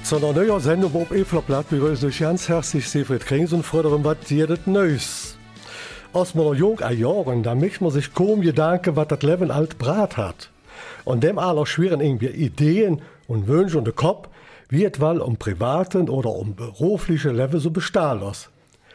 Zu einer neuen Sendung auf Eflerblatt begrüße ich ganz herzlich Siegfried Krings und fordere, was jedes Neues. Aus meiner jungen Jahren, da macht man sich kaum Gedanken, was das Leben alt brat hat. Und dem aller schweren irgendwie Ideen und Wünsche und den Kopf, wie etwa um privaten oder um berufliche Leben so bestehen lässt.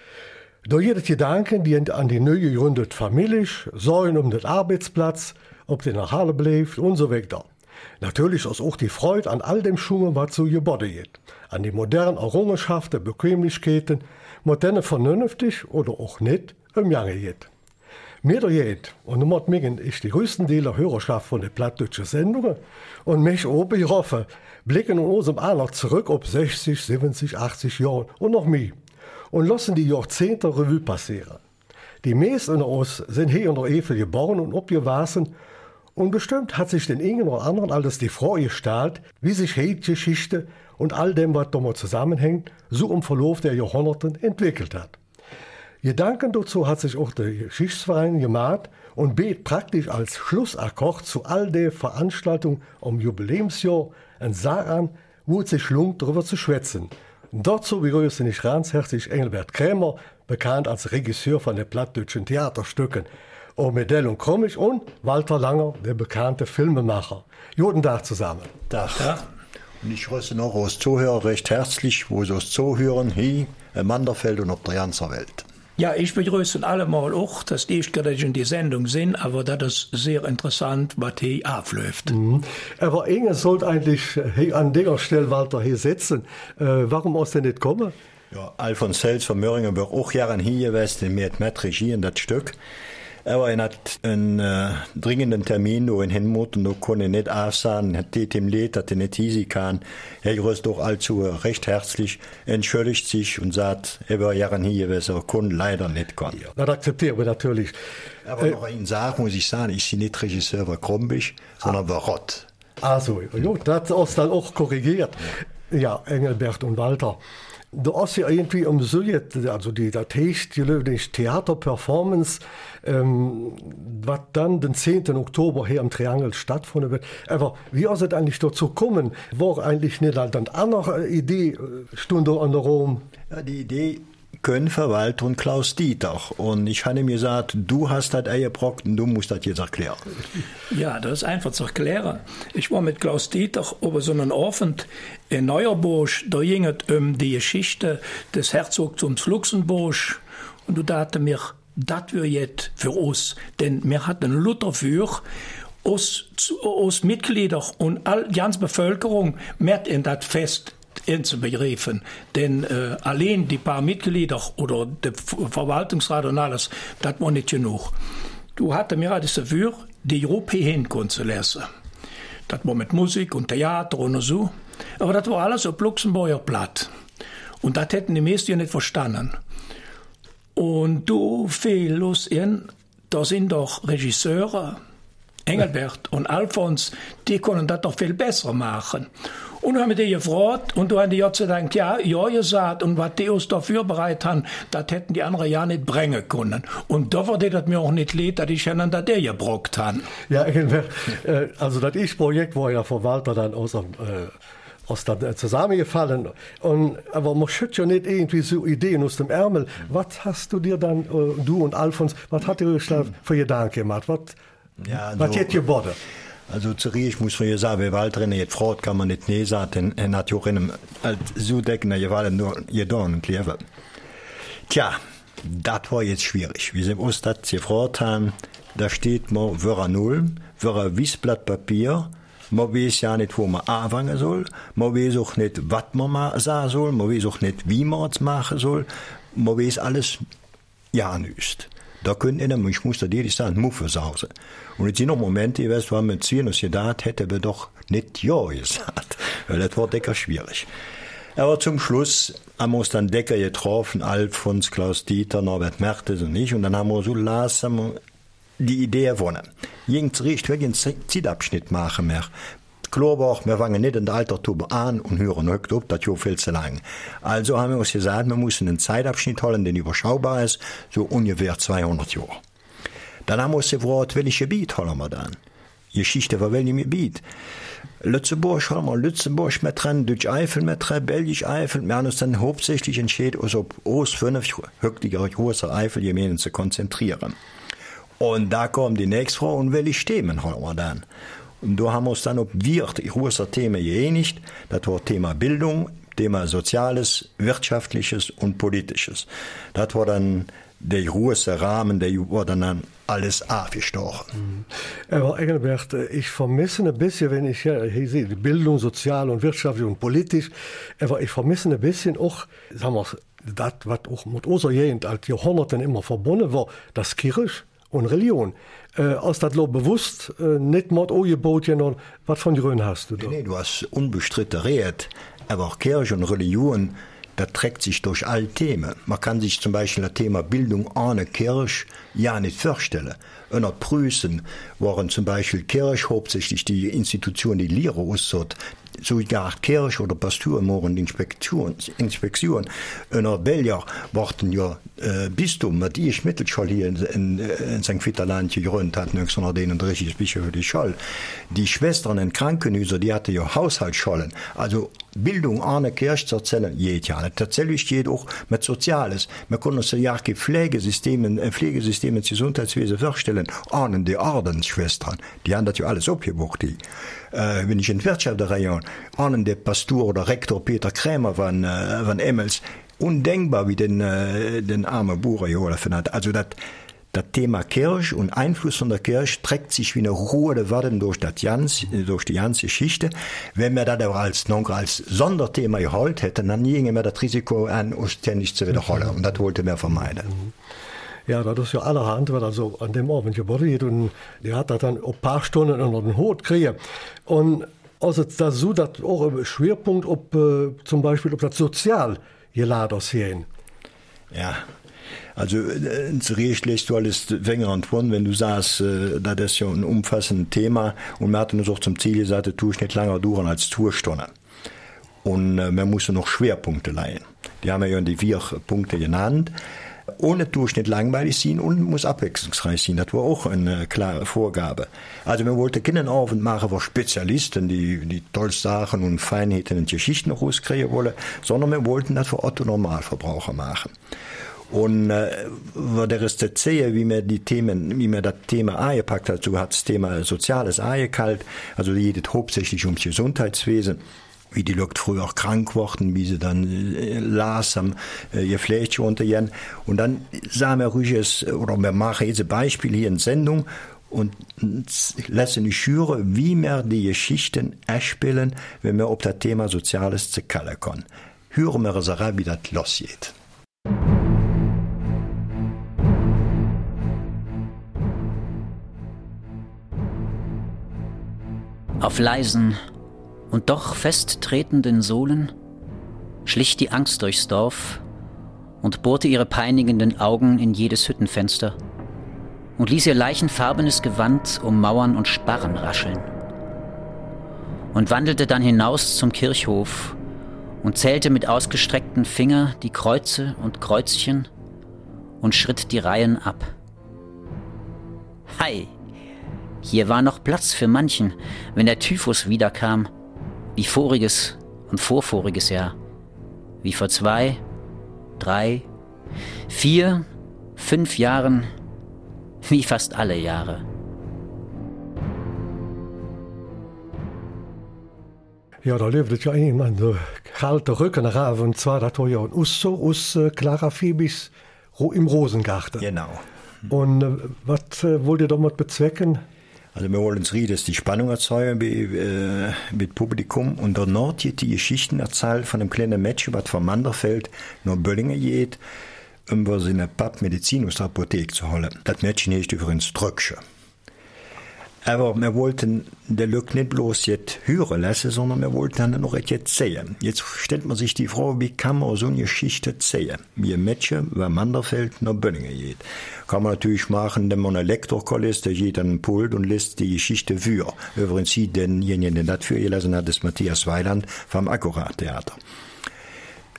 Durch jedes Gedanken, die an die neu gegründete Familie, Sorgen um den Arbeitsplatz, ob der nach Hause bleibt und so weiter. Natürlich ist auch die Freude an all dem Schwung, was so geboten wird. An die modernen Errungenschaften, Bequemlichkeiten, moderne vernünftig oder auch nicht, im Gange geht. Mir da geht, und nun muss ich die größten Teile Hörerschaft von den plattdeutschen Sendungen und mich oben getroffen, blicken uns im Alter zurück auf 60, 70, 80 Jahre und noch mehr und lassen die Jahrzehnte Revue passieren. Die meisten unter uns sind hier in der Eifel geboren und abgewachsen und bestimmt hat sich den einen oder anderen alles die Freude gestellt, wie sich die Geschichte und all dem, was damit zusammenhängt, so im Verlauf der Jahrhunderten entwickelt hat. Gedanken dazu hat sich auch der Geschichtsverein gemacht und bietet praktisch als Schlussakkord zu all den Veranstaltungen um Jubiläumsjahr ein Saal an, wo es sich lohnt, darüber zu schwätzen. Und dazu begrüße ich ganz herzlich Engelbert Krämer, bekannt als Regisseur von den plattdeutschen Theaterstücken Omedel und Krummig, und Walter Langer, der bekannte Filmemacher. Guten Tag zusammen. Tag. Ja. Und ich grüße noch aus Zuhörer recht herzlich, wo sie uns zuhören, hier im Manderfeld und auf der ganzen Welt. Ja, ich begrüße allemal auch, dass die in die Sendung sind, aber das ist sehr interessant, was hier abläuft. Aber Inge sollte eigentlich hier an der Stelle, Walter, hier sitzen. Warum muss denn nicht kommen? Ja, Alfons Sels von Möhringen wird auch Jahre hier gewesen, mir mit regieren das Stück. Aber er hat einen dringenden Termin, wo er hinmut, und da konnte er nicht aufsagen, hat dem Lied, dass er nicht easy kann. Er grüßt doch allzu recht herzlich, entschuldigt sich und sagt, er war Jahre hier gewesen, aber konnte leider nicht kommen. Ja, das akzeptieren wir natürlich. Aber noch eine Sache muss ich sagen, ich bin nicht Regisseur von Krumbig, sondern von Rott. Also, ja, das ist dann auch korrigiert. Ja, Engelbert und Walter. Du hast ja irgendwie also die Theaterperformance, was dann den 10. Oktober hier am Triangel stattfinden wird. Aber wie ist es eigentlich dazu gekommen? War eigentlich nicht halt eine andere Idee, Stunde an der Rom? Ja, die Idee können Walter und Klaus Dieter. Und ich habe mir gesagt, du hast das eingebrockt und du musst das jetzt erklären. Ja, das ist einfach zu erklären. Ich war mit Klaus Dieter über so einen Abend in Neuerburg. Da ging es um die Geschichte des Herzogtums Luxemburg. Und du dachte mir, das wäre jetzt für uns. Denn wir hatten Luther für uns Mitglieder und die ganze Bevölkerung mit in das Fest inzubegreifen. Denn allein die paar Mitglieder oder der Verwaltungsrat und alles, das war nicht genug. Du hattest mir das dafür, die Gruppe hinkommen zu lassen. Das war mit Musik und Theater und so. Aber das war alles auf Luxemburger Platt. Und das hätten die meisten nicht verstanden. Und du fehlst da sind doch Regisseure, Engelbert und Alfons, die können das doch viel besser machen. Und dann haben wir die gefragt und du hast ja gedacht, ja, gesagt, und was die uns dafür bereit haben, das hätten die anderen ja nicht bringen können. Und da war das mir auch nicht leid, dass ich an der gebrockt habe. Ja, also das Ich-Projekt war ja von Walter dann aus dann zusammengefallen. Aber man schüttet ja nicht irgendwie so Ideen aus dem Ärmel. Was hast du dir dann, du und Alfons, was hat ihr euch da für Gedanken gemacht? Was hättet ihr geboten? Also ich muss von ihr sagen, wer Walter jetzt fragt, kann man nicht nie sagen, er hat ja auch in einem so decken, er war nur gedauert und leben. Tja, das war jetzt schwierig. Wie sie uns das gefragt haben, da steht man, wäre null, wäre ein Wiesblatt Papier, man weiß ja nicht, wo man anfangen soll, man weiß auch nicht, was man sagen soll, man weiß auch nicht, wie man es machen soll, man weiß alles ja nicht. Da können ich muss da ehrlich sagen, Muffe sausen. Und jetzt sind noch Momente, wo wir mit uns gedacht, hätte wir doch nicht ja gesagt. Weil das war decker schwierig. Aber zum Schluss haben wir uns dann Decker getroffen, Alfons, Klaus Dieter, Norbert Mertes und ich. Und dann haben wir so langsam die Idee gewonnen. Jens riecht, wir gehen einen Zeitabschnitt machen mehr. Klar war, wir fangen nicht in der Altertube an und hören nicht auf, das ist ja viel zu lang. Also haben wir uns gesagt, wir müssen einen Zeitabschnitt holen, der überschaubar ist, so ungefähr 200 Jahre. Dann haben wir uns gefragt, welches Gebiet holen wir dann? Geschichte von welchem Gebiet? Lützeburg haben wir Lützeburg mit drin, Deutsch-Eifel mit drin, Belgisch-Eifel. Wir haben uns dann hauptsächlich entschieden, uns auf Ost 5 höchtiger großer Eifel zu konzentrieren. Und da kommt die nächste Frage, und welche Themen haben wir dann? Und da haben wir uns dann auf die großen Themen geeinigt. Das war Thema Bildung, Thema Soziales, Wirtschaftliches und Politisches. Das war dann der große Rahmen, der wurde dann alles aufgestochen. Aber Engelbert, ich vermisse ein bisschen, wenn ich hier sehe, die Bildung, sozial und wirtschaftlich und politisch, aber ich vermisse ein bisschen auch, sagen wir, das, was auch mit unserer Jugend als Jahrhunderten immer verbunden war, das Kirche und Religion. Als das bewusst nicht mit Ogebotchen und was von Grün hast du da? Nee, du hast unbestritten redet, aber auch Kirche und Religion, das trägt sich durch alle Themen. Man kann sich zum Beispiel das Thema Bildung ohne Kirche ja nicht vorstellen. In der Preußen waren zum Beispiel Kirche hauptsächlich die Institution, die Lehre aussot. Sogar Kirche oder Pastoren machen Inspektion. In der Belgier waren ja Bistum, die ich Mittelschule hier in St. Viterland gegründet hat, 1931 Bischof die Schall. Die Schwestern in Krankenhäusern, die hatten ja Haushaltsschollen. Also Bildung ohne Kirche zu erzählen, geht ja nicht. Tatsächlich geht auch mit Soziales. Wir können uns ja die Pflegesysteme ins Gesundheitswesen vorstellen, ohne die Ordensschwestern. Die haben das ja alles abgebucht. Wenn ich in die Wirtschaft rein, ohne der Pastor oder Rektor Peter Krämer von Emmels, undenkbar, wie den armen Bauer geholfen hat. Also das Thema Kirche und Einfluss von der Kirche trägt sich wie eine rote Waden durch die ganze Geschichte. Wenn wir das aber als Sonderthema geholt hätten, dann gingen wir das Risiko an, uns ständig zu wiederholen. Und das wollten wir vermeiden. Ja, das ist ja allerhand, weil also an dem Abend geboren geht und die hat das dann ein paar Stunden unter den Hut kriegen. Und also das so, dass auch ein Schwerpunkt, ob zum Beispiel, ob das sozial geladen sehen. Ja. Also, ins Recht lässt du alles Wenger und von, wenn du sagst, das ist ja ein umfassendes Thema und wir hatten uns auch zum Ziel gesagt, das tue ich nicht länger dauern als 2 Stunden. Und man muss noch Schwerpunkte leihen. Die haben ja die 4 Punkte genannt. Ohne Durchschnitt langweilig sein und muss abwechslungsreich sein. Das war auch eine klare Vorgabe. Also wir wollten keinen Aufwand machen, wo Spezialisten, die tolle Sachen und Feinheiten und Geschichten noch rauskriegen wollen, sondern wir wollten das für Otto Normalverbraucher machen. Und der ist das sehen, wie man das Thema angepackt hat. So hat das Thema Soziales angekalt, also geht hauptsächlich ums Gesundheitswesen. Wie die Leute früher auch krank wurden, wie sie dann langsam ihr Fleisch runtergehen. Und dann sagen wir ruhig, oder wir machen jetzt ein Beispiel hier in Sendung und lassen nicht hören, wie wir die Geschichten erspielen, wenn wir auf das Thema Soziales zu kallen können. Hören wir es rein, wie das losgeht. Auf leisen und doch festtretenden Sohlen schlich die Angst durchs Dorf und bohrte ihre peinigenden Augen in jedes Hüttenfenster und ließ ihr leichenfarbenes Gewand um Mauern und Sparren rascheln und wandelte dann hinaus zum Kirchhof und zählte mit ausgestreckten Finger die Kreuze und Kreuzchen und schritt die Reihen ab. Hei! Hier war noch Platz für manchen, wenn der Typhus wiederkam, wie voriges und vorvoriges Jahr, wie vor 2, 3, 4, 5 Jahren, wie fast alle Jahre. Ja, da lebt ja jemand, so kalte Rücken rauf, und zwar, das war ja ein Usso aus Clara Phoebis im Rosengarten. Genau. Und was wollt ihr damit bezwecken? Also wir wollen uns reden, dass die Spannung erzeugen mit Publikum und danach geht die Geschichten erzählt von einem kleinen Mädchen, was von Manderfeld nach Böllingen geht, um seine Medizin aus der Apotheke zu holen. Das Mädchen heißt übrigens Dröcksche. Aber wir wollten den Lück nicht bloß jetzt hören lassen, sondern wir wollten dann noch etwas sehen. Jetzt stellt man sich die Frage, wie kann man so eine Geschichte sehen? Wie ein Mädchen, wer Manderfeld nach Böllingen geht. Kann man natürlich machen, wenn man ein Lektor ist, der geht an den Pult und lässt die Geschichte für. Übrigens, denjenigen, der das für gelassen hat, ist Matthias Weiland vom Akkurat-Theater.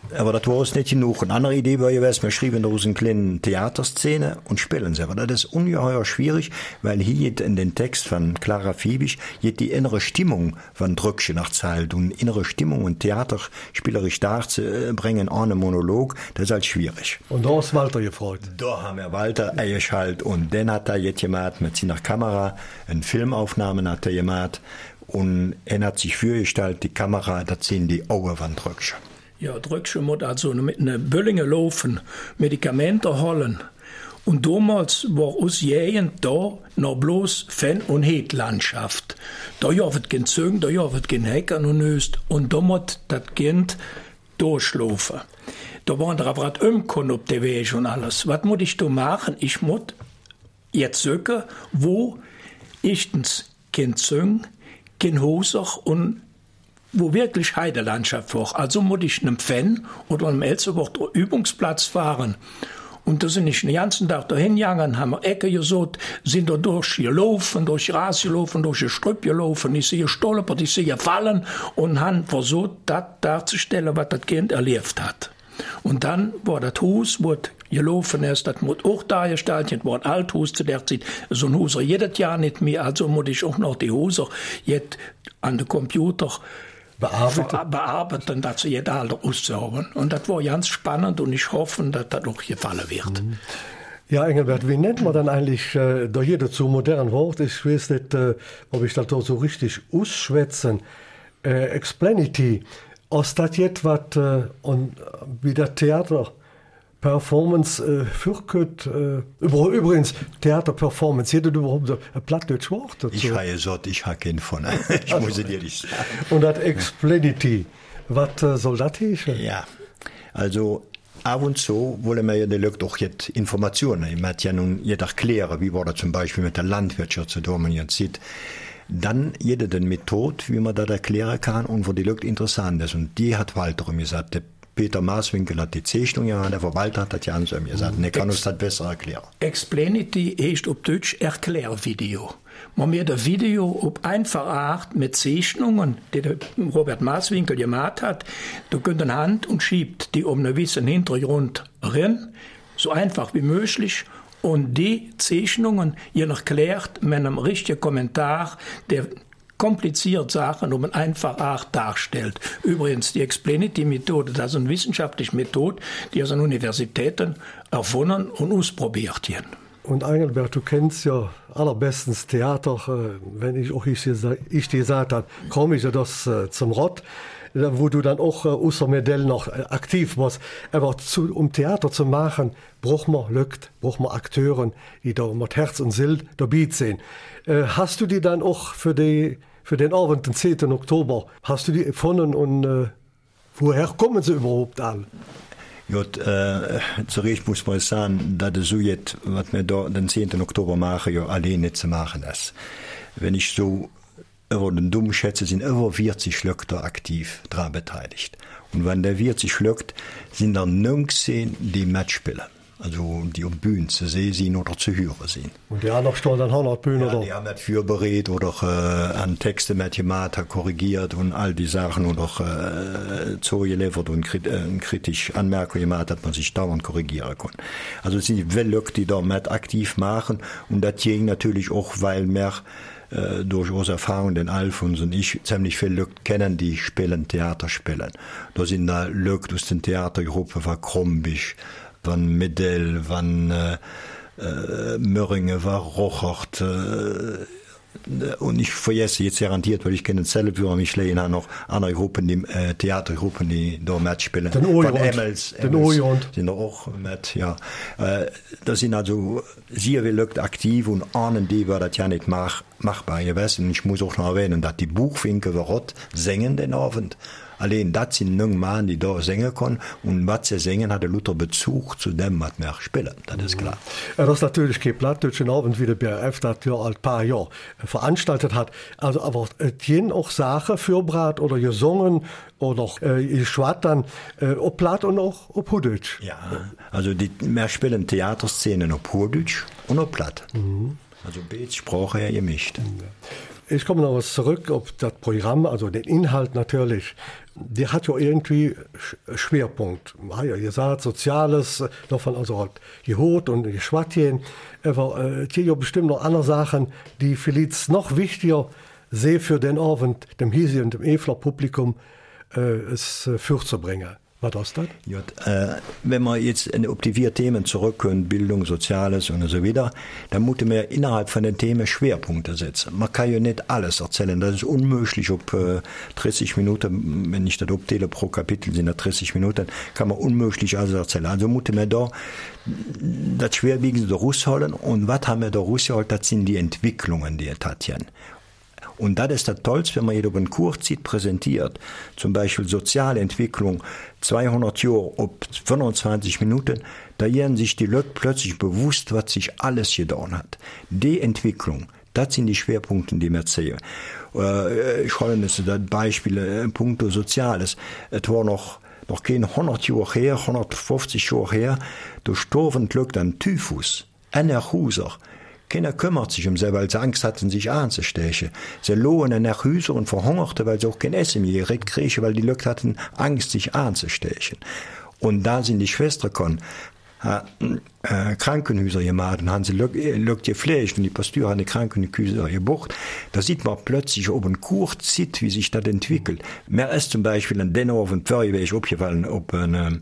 Aber das war es nicht genug. Eine andere Idee war gewesen, wir schrieben aus einer kleinen Theaterszene und spielen sie. Aber das ist ungeheuer schwierig, weil hier in den Text von Clara Fiebig die innere Stimmung von Drückchen nachzahlt und innere Stimmung und theaterspielerisch darzubringen ohne Monolog, das ist halt schwierig. Und da ist Walter gefreut. Da haben wir Walter eingeschaltet und dann hat er jetzt gemacht mit seiner Kamera, eine Filmaufnahme hat er gemacht und er hat sich vorgestellt, die Kamera, das sind die Augen von Drückchen. Ja, Drückchen muss also mit einer Böllinge laufen, Medikamente holen. Und damals war uns jemand da noch bloß Fan- und Hetlandschaft. Da wird kein Züng, da wird kein Hackern und Öst. Und da muss das Kind durchlaufen. Da waren da was umkommen auf der Weg und alles. Was muss ich da machen? Ich muss jetzt suchen, wo erstens kein Züng, kein Hosach und wo wirklich Heidelandschaft war. Also muss ich einem Fan oder einem Elsterwort Übungsplatz fahren. Und da sind ich den ganzen Tag dahin gegangen, haben wir Ecke gesucht, sind da durchgelaufen, durch Gras gelaufen, durch Gestrüpp gelaufen. Ich sehe gestolpert, ich sehe gefallen und haben versucht, das darzustellen, was das Kind erlebt hat. Und dann war das Haus, wo gelaufen ist, das muss auch dargestellt, das war ein Althaus zu der Zeit. So ein Haus jedes Jahr nicht mehr, also muss ich auch noch die Häuser jetzt an den Computer bearbeiten, dass sie jetzt alle auszaubern. Und das war ganz spannend und ich hoffe, dass das auch gefallen wird. Ja, Engelbert, wie nennt man dann eigentlich da hier dazu modern Wort? Ich weiß nicht, ob ich das da so richtig ausschwätzen. Explanity. Aus das jetzt was und wie der Theater Performance fürkert, übrigens Theaterperformance, jeder überhaupt ein plattdeutsch Wort dazu? Ich habe gesagt, ich habe keinen von. Ich muss dir nicht sagen. Und das Explanity, was soll das heißen? Ja, also ab und zu wollen wir ja den Leuten auch jetzt Informationen. Ich möchte ja nun jetzt erklären, wie war das zum Beispiel mit der Landwirtschaft zu tun, man jetzt sieht. Dann jede den Methode, wie man das erklären kann und wo die Leute interessant ist. Und die hat Walter gesagt, der Peter Maaswinkel hat die Zeichnung gemacht, der Walter hat das ja an so gesagt. Und er kann uns das besser erklären. Explanity heißt auf Deutsch Erklärvideo. Man mir das Video auf einfache Art mit Zeichnungen, die der Robert Maaswinkel gemacht hat, du könnt eine Hand und schiebt die um einen gewissen Hintergrund rein, so einfach wie möglich. Und die Zeichnungen ihr erklärt mit einem richtigen Kommentar, der kompliziert Sachen um eine einfache Art darstellt. Übrigens, die Explanity-Methode, das ist eine wissenschaftliche Methode, die aus den Universitäten erfunden und ausprobiert werden. Und Engelbert, du kennst ja allerbestens Theater, wenn ich dir gesagt habe, komme ich ja das zum Rott, wo du dann auch außer Modell noch aktiv warst. Aber um Theater zu machen, braucht man Akteuren, die da mit Herz und Seele dabei sind. Hast du die dann auch für den Abend, den 10. Oktober, hast du die gefunden und woher kommen sie überhaupt alle? Gut, zurecht muss man sagen, dass so jetzt, was wir da den 10. Oktober machen, ja allein nicht zu machen ist. Wenn ich so über den Dumm schätze, sind über 40 Leute aktiv daran beteiligt. Und wenn der 40 Leute, sind dann 19, die mitspielen. Also die um Bühnen zu sehen sind oder zu hören sind. Und die anderen stehen dann 100 Bühnen, ja, oder? Die haben nicht vorbereitet oder an Texte mit gemacht, korrigiert und all die Sachen oder zugeliefert und kritisch Anmerkungen gemacht, dass man sich dauernd korrigieren kann. Also es sind viele Leute, die da mit aktiv machen und das ging natürlich auch, weil mehr durch unsere Erfahrung, den Alfons und ich ziemlich viele Leute kennen, die Theater spielen. Da sind da Leute aus den Theatergruppen von Krombisch, von Medell, von Möringe, von Rochert, und ich vergesse jetzt garantiert, weil ich kenne selber für mich lehnen noch andere Gruppen, die Theatergruppen, die da mitspielen. Den Emmels sind da auch mit, ja. Das sind also sehr viele Leute aktiv und ahnen die, war das ja nicht machbar gewesen. Und ich muss auch noch erwähnen, dass die Buchfinke Rott singen den Abend. Allein das sind junge Mann, die da singen können. Und was sie singen, hat Luther Bezug zu dem, was wir spielen. Das ist klar. Ja, das ist natürlich kein plattdeutschen Abend, wie der BRF das ja ein paar Jahre veranstaltet hat. Also, aber es gehen auch Sachen fürbrat oder gesungen oder geschwattern, ob Platt und auch ob Hochdeutsch. Ja, also wir spielen Theaterszenen auf Hochdeutsch und auf Platt. Also beide Sprachen ja gemischt. Ich komme noch was zurück auf das Programm, also den Inhalt natürlich. Der hat ja irgendwie Schwerpunkt. Ihr sagt Soziales, davon also halt Jehot und Schwattchen. Aber hier ja bestimmt noch andere Sachen, die vielleicht noch wichtiger sind für den Abend, dem Hisi und dem Efler Publikum, es vorzubringen. Was ist das? Ja, wenn wir jetzt auf die 4 Themen zurückkommen, Bildung, Soziales und so weiter, dann muss man innerhalb von den Themen Schwerpunkte setzen. Man kann ja nicht alles erzählen. Das ist unmöglich, ob 30 Minuten, wenn ich das abteile pro Kapitel sind das 30 Minuten, kann man unmöglich alles erzählen. Also muss man da das Schwerwiegendste rausholen. Und was haben wir da rausgeholt? Das sind die Entwicklungen, die es hat. Und das ist das Tollste, wenn man hier über einen Kurzzeit präsentiert. Zum Beispiel soziale Entwicklung, 200 Jahre auf 25 Minuten, da werden sich die Leute plötzlich bewusst, was sich alles getan hat. Die Entwicklung, das sind die Schwerpunkte, die wir sehen. Ich hole das Beispiel, Punkto Soziales. Es war noch kein 100 Jahre her, 150 Jahre her, da starben die Leute an Typhus, an der Huser. Keiner kümmert sich um sie, weil sie Angst hatten, sich anzustechen. Sie lohen nach Häuser und verhungerten, weil sie auch kein Essen mehr kriegen, weil die Leute hatten Angst, sich anzustechen. Und da sind die Schwestern gekommen, Krankenhäuser gemacht und haben sie Leute gepflegt und die Pasteur haben die Krankenhäuser gebucht. Da sieht man plötzlich ob ein Kurzzeit, wie sich das entwickelt. Mehr ist zum Beispiel an den auf dem Feuerweg aufgefallen, ob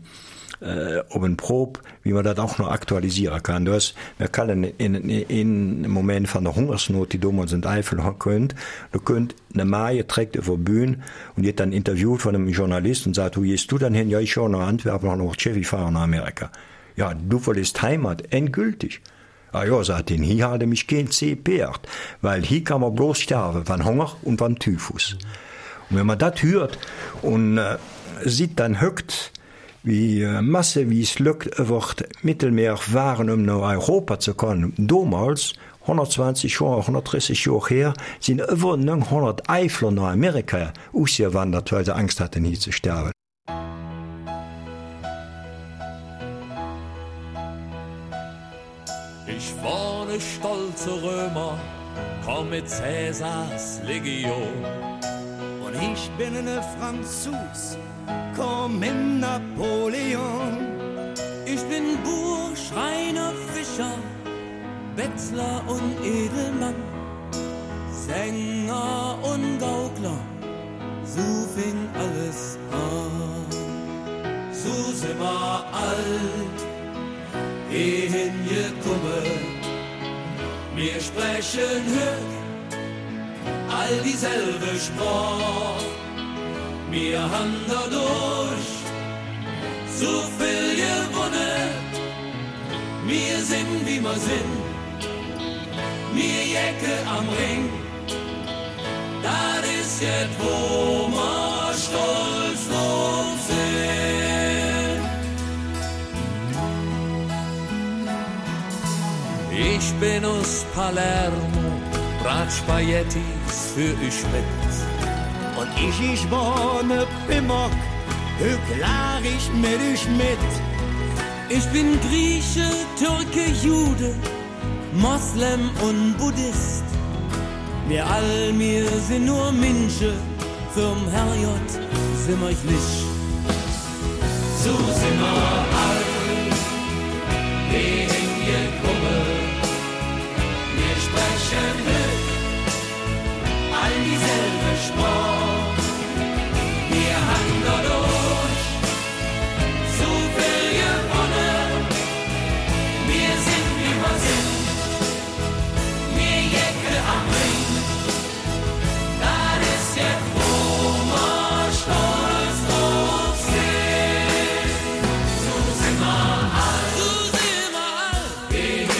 ein Probe, wie man das auch noch aktualisieren kann. Wir können in Moment von der Hungersnot, die damals in Eifel könnt, du könnt eine Maie trägt über Bühne und wird dann interviewt von einem Journalist und sagt, wo gehst du dann hin? Ja, ich schaue nach Antwerpen, noch Chevy fahren nach Amerika. Ja, du verlässt Heimat, endgültig. Ah ja, sagt ihn, hier hatte mich kein CPR, weil hier kann man bloß sterben, von Hunger und von Typhus. Und wenn man das hört und sieht dann höchst, wie Masse, wie es lückt, wird Mittelmeer waren, nach Europa zu kommen. Damals, 120 Jahre, 130 Jahre her, sind über 900 Eifler nach Amerika ausgewandert, weil sie Angst hatten, hier zu sterben. Ich war ne stolze Römer, komm mit Cäsars Legion. Und ich bin ne Franzos, komm in Napoleon. Ich bin Bur, Schreiner, Fischer, Bettler und Edelmann, Sänger und Gaukler, so fing alles an. So sind wir alt, hierhin gekommen, wir sprechen höch, all dieselbe Sprache. Wir haben dadurch so viel gewonnen. Wir sind wie wir sind, wir Jäcke am Ring. Das ist jetzt, wo wir stolz drauf sind. Ich bin aus Palermo, brat Spaghettis für ich mit. Und ich war ne Pimmock, klar ich mit dich mit. Ich bin Grieche, Türke, Jude, Moslem und Buddhist. Wir all mir sind nur Menschen, fürm Herrgott sind wir nicht. So sind wir alt, gegen gekommen, wir sprechen mit, all dieselbe Sprache. Wir haben dadurch so viel gewonnen. Wir sind wie wir sind, wir Jäcke am Ring. Das ist jetzt, wo wir stolz drauf sind. So sind wir alt, so sind wir alt.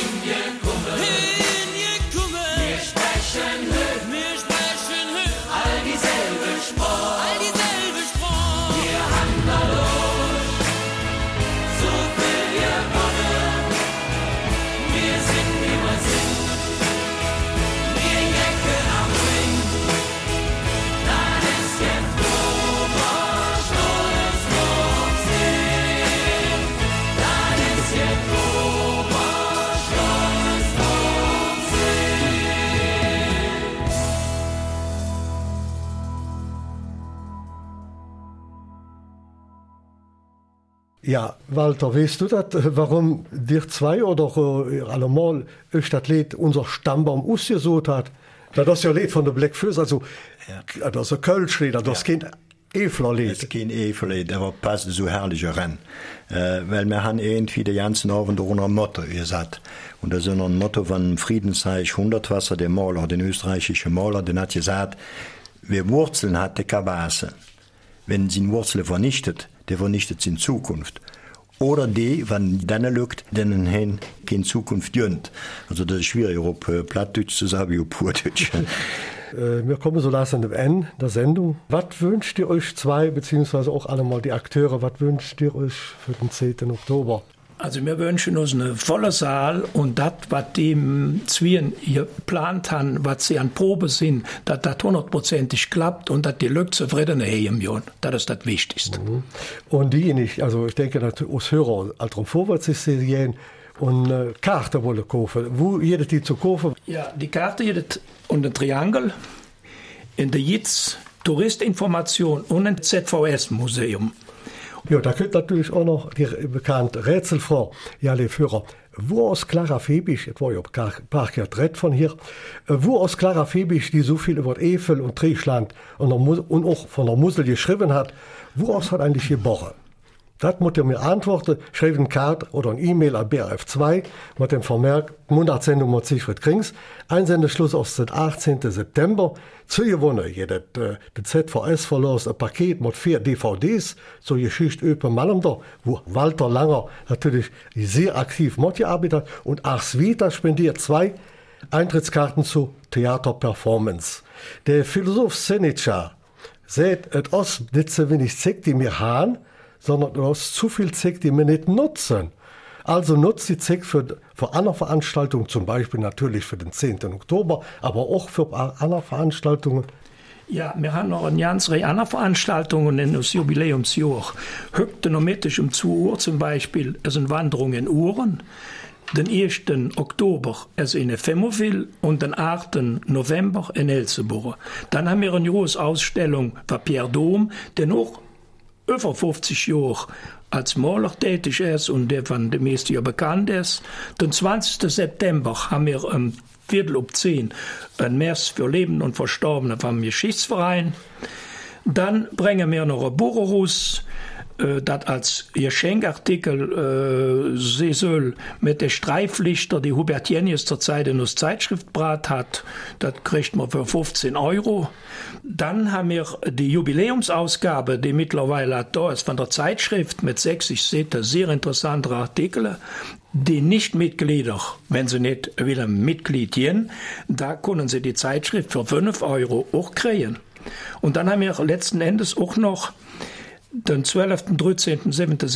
Ja, Walter, weißt du das, warum dir zwei oder allemal das Lied unser Stammbaum ausgesucht hat? Das ist ja Lied von der Black Furs, also das ist ein Kölschlied, das ist kein Efler-Lied. Das ist kein Efler-Lied, aber passt so herrlich rein. Weil wir haben irgendwie den ganzen Abend ohne Motto gesagt. Und das ist ein Motto von Friedensreich Hundertwasser, der Maler, den österreichischen Maler, den hat gesagt, wer Wurzeln hat, der Kabase. Wenn sie Wurzeln vernichtet, der vernichtet sie in Zukunft. Oder die, wenn dann lückt, denen hin keine Zukunft jönt. Also das ist schwierig, ob Plattdeutsch zu sagen, wie Purdeutsch. Wir kommen so langsam am Ende der Sendung. Was wünscht ihr euch zwei, beziehungsweise auch alle mal die Akteure, was wünscht ihr euch für den 10. Oktober? Also wir wünschen uns eine volle Saal und das, was die Zwien hier geplant haben, was sie an Probe sind, dass das 100%ig klappt und dass die Leute zufrieden haben. Das ist das Wichtigste. Mhm. Und diejenigen, also ich denke, dass aus Hörer darum vorwärts ist sie gehen und Karten wollen kaufen. Wo jedes die zu kaufen? Ja, die Karte jedes und ein Triangel in der JITS Touristinformation und ein ZVS-Museum. Ja, da könnte natürlich auch noch die bekannte Rätselfrau, ja, die Führer. Wo aus Clara Febisch, das war ja ein paar Red von hier, wo aus Clara Febisch, die so viel über Efel und Triechland und auch von der Musel geschrieben hat, wo aus hat eigentlich geboren? Das muss ihr mir antworten, schreibt eine Karte oder ein E-Mail an BRF2 mit dem Vermerk Monatssendung mit Siegfried Krings. Einsendeschluss aus dem 18. September. Zu gewonnen, der ZVS verlost ein Paket mit 4 DVDs zur Geschichte über Malmder, wo Walter Langer natürlich sehr aktiv mitgearbeitet hat. Und Ars Vita spendiert 2 Eintrittskarten zu Theaterperformance. Der Philosoph Seneca sagt, es ist nicht so wenig Zeit, die wir haben, sondern du hast zu viel Zeit, die wir nicht nutzen. Also nutzt die Zeit für andere Veranstaltungen, zum Beispiel natürlich für den 10. Oktober, aber auch für andere Veranstaltungen. Ja, wir haben noch eine ganze Reihe anderer Veranstaltungen in das Jubiläumsjahr. Heute noch mittig um 2 Uhr zum Beispiel ist eine Wanderung in Uhren. Den 1. Oktober ist in Femoville und den 8. November in Elsenburg. Dann haben wir eine große Ausstellung von Pierre Dom, der noch über 50 Jahre als Maler tätig ist und der von den meisten ja bekannt ist. Den 20. September haben wir um 9:15 ein Mess für Leben und Verstorbene vom Geschichtsverein. Dann bringen wir noch ein Buch raus, das als Geschenkartikel sie soll mit den Streiflichter, die Hubert Jenius zurzeit in das Zeitschriftbrat hat. Das kriegt man für 15 €. Dann haben wir die Jubiläumsausgabe, die mittlerweile da ist, von der Zeitschrift mit 60 Seiten sehr interessante Artikel. Die Nichtmitglieder, wenn sie nicht wieder Mitglied sind, da können sie die Zeitschrift für 5 € auch kriegen. Und dann haben wir letzten Endes auch noch den 12., 13.,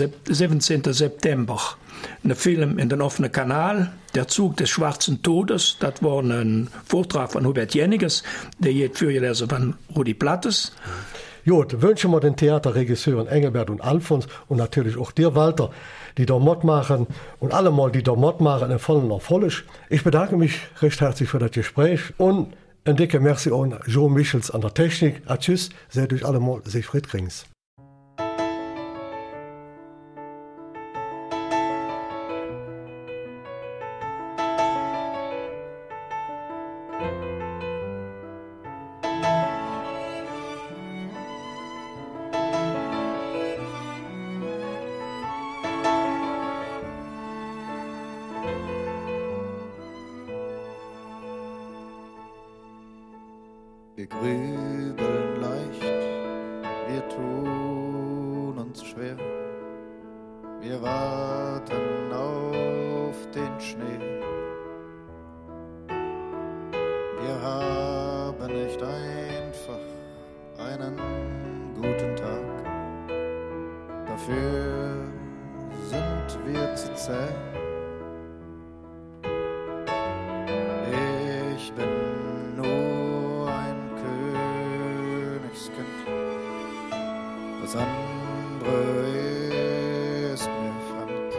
17. September einen Film in den offenen Kanal, Der Zug des schwarzen Todes. Das war ein Vortrag von Hubert Jeniges, der jetzt vorgelesen von Rudi Plattes. Gut, wünschen wir den Theaterregisseuren Engelbert und Alfons und natürlich auch dir, Walter, die da Mott machen und alle mal, die da Mott machen, in vollen Erfolg. Ich bedanke mich recht herzlich für das Gespräch und ein dicke Merci an Joe Michels an der Technik. Tschüss, seht euch alle mal Siegfried Krings. Wir grübeln leicht, wir tun uns schwer. Wir warten auf den Schnee. Wir haben nicht einfach einen guten Tag. Dafür sind wir zu zäh. Ich bin nur ein Königskind, das andere ist mir fremd.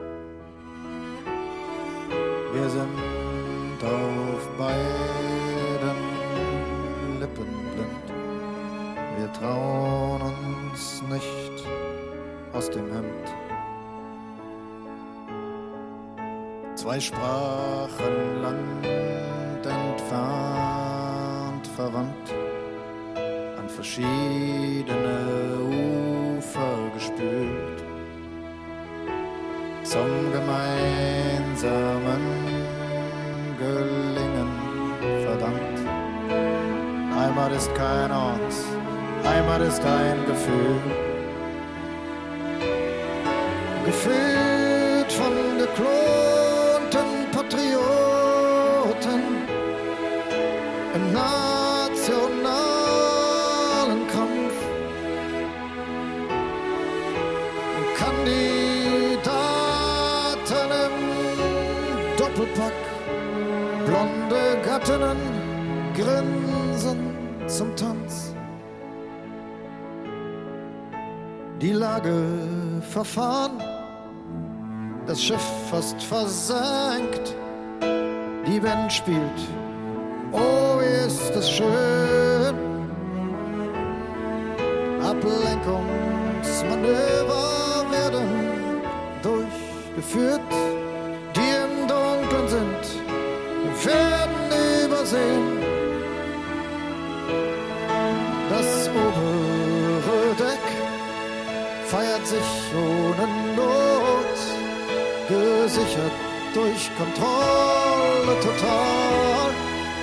Wir sind auf beiden Lippen blind. Wir trauen uns nicht aus dem Hemd. 2 Sprachen Land entfernt, verwandt, an verschiedene Ufer gespült, zum gemeinsamen Gelingen verdammt. Heimat ist kein Ort, Heimat ist ein Gefühl, gefüllt von geklonten Patrioten im nationalen Kampf. Kandidaten im Doppelpack, blonde Gattinnen grinsen zum Tanz. Die Lage verfahren, das Schiff fast versenkt, die Band spielt, oh wie ist es schön. Ablenkungsmanöver werden durchgeführt, die im Dunkeln sind, werden übersehen. Das obere Deck feiert sich ohne Not, gesichert durch Kontrolle total.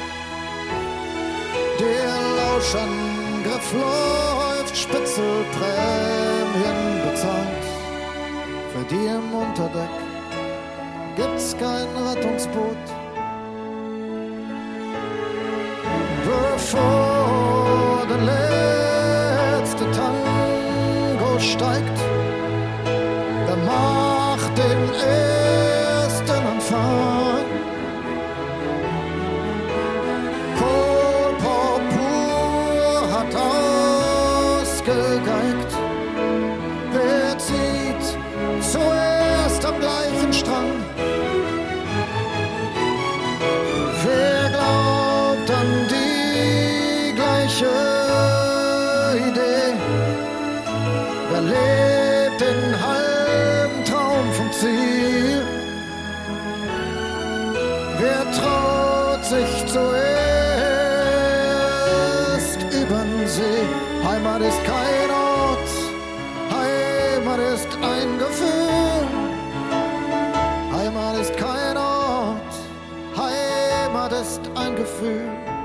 Der Lauschangriff läuft, Spitzelprämien bezahlt. Für die im Unterdeck gibt's kein Rettungsboot. Bevor der letzte Tango steigt, der macht den ersten Anfang. Kohlpurpur hat ausgegeigt. Wer zieht zuerst am gleichen Strang? Wer glaubt an die gleiche Idee? Wer lebt den halben Traum vom Ziel? Wer traut sich zuerst übern See? Heimat ist kein Ort, Heimat ist ein Gefühl. Heimat ist kein Ort, Heimat ist ein Gefühl.